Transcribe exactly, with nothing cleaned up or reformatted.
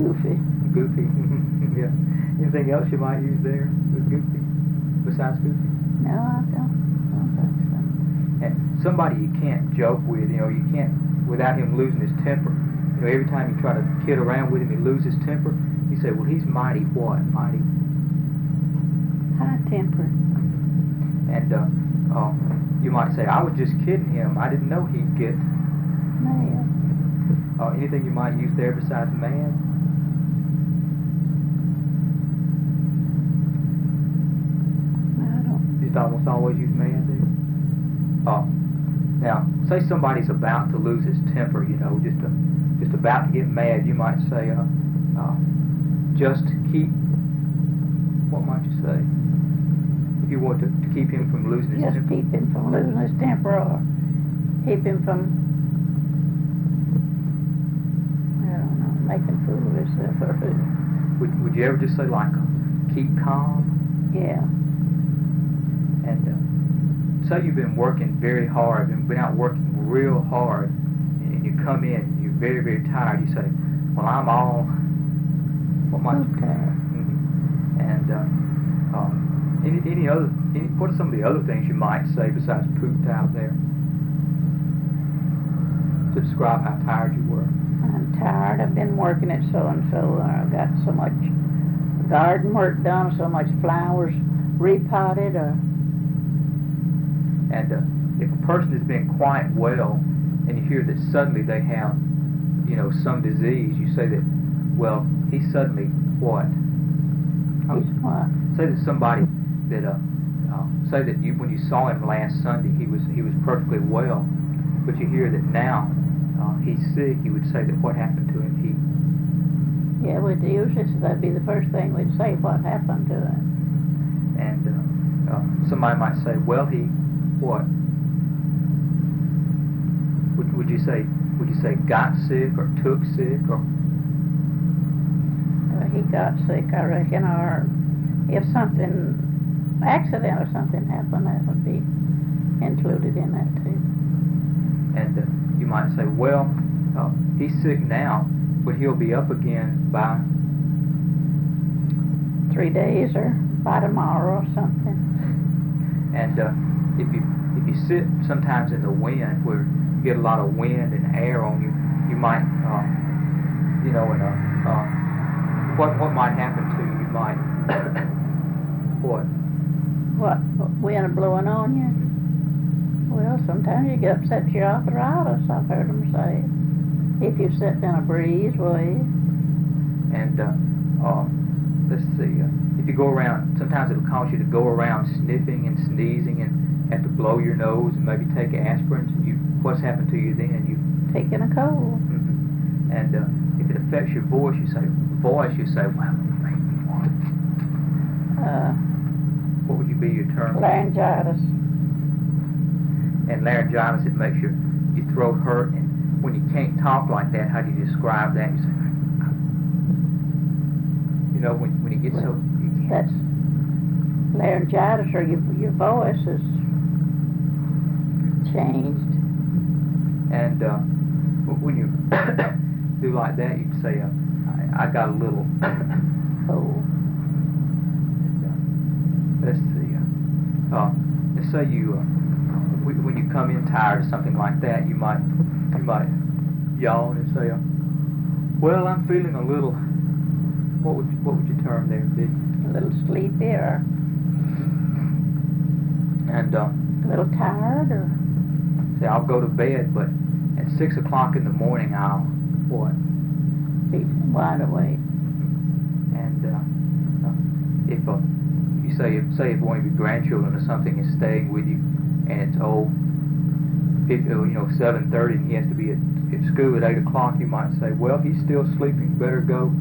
Goofy. Goofy. Yeah. Anything else you might use there with Goofy besides Goofy? No, I don't. I don't think so. And somebody you can't joke with, you know, you can't, without him losing his temper. You know, every time you try to kid around with him, he loses his temper. You say, well, he's mighty what? Mighty. High tempered. And uh, uh, you might say, I was just kidding him. I didn't know he'd get. Mad. Uh, anything you might use there besides mad? I don't. You just almost always use mad there. Uh, now, say somebody's about to lose his temper, you know, just a, just about to get mad. You might say, uh, uh, just keep. What might you say? If you want to, to keep him from losing his Just temper. keep him from losing his temper, or keep him from, I don't know, making fool of himself, or Would Would you ever just say like, uh, keep calm? yeah. And uh, say you've been working very hard and been out working real hard, and you come in and you're very very tired. You say, well, I'm all. What might you? Okay. Mm-hmm. And uh, um, any any other any, what are some of the other things you might say besides pooped out there to describe how tired you were? I'm tired. I've been working at so and so. I've got so much garden work done, so much flowers repotted, or And uh, if a person has been quite well, and you hear that suddenly they have, you know, some disease, you say that, well, he suddenly what? he's what? Say that somebody that uh, uh, say that you when you saw him last Sunday, he was he was perfectly well, but you hear that now uh, he's sick. You would say that what happened to him? He Yeah, we'd usually that'd be the first thing we'd say. What happened to him? and uh, uh, somebody might say, well, he what? Would would you say would you say got sick or took sick or? Well, he got sick, I reckon, or if something, accident or something happened, that would be included in that too. And uh, you might say, well, uh, he's sick now, but he'll be up again by. Three days or by tomorrow or something. And uh, if you if you sit sometimes in the wind where you get a lot of wind and air on you, you might, uh, you know, and uh, uh, what what might happen to you? You might what? What, wind blowing on you? Well, sometimes you get upset with your arthritis, I've heard them say. If you sit in a breeze way. And uh, uh, let's see, uh, if you go around, sometimes it'll cause you to go around sniffing and sneezing and have to blow your nose and maybe take aspirins. And you, what's happened to you then? You Taking a cold. mm-hmm. And uh, if it affects your voice, you say voice. You say, well, Uh, what would you be your term? laryngitis. And laryngitis, it makes your your throat hurt. And when you can't talk like that, how do you describe that? You say, you know, when when you get so you can't. That's laryngitis, or your, your voice is changed. And uh, when you do like that, you can say, uh, I, I got a little. Cold. Let's see. Uh, uh, let's say you, uh, when you come in tired or something like that, you might, you might yawn and say, uh, "Well, I'm feeling a little." What would what would you term there be? A little sleepy, or And uh, a little tired, or say, "I'll go to bed, but at six o'clock in the morning, I'll what?" be wide awake. And uh, uh, if uh, you say if say if one of your grandchildren or something is staying with you, and it's oh, if, uh, you know, seven thirty, and he has to be at, at school at eight o'clock, you might say, well, he's still sleeping. Better go.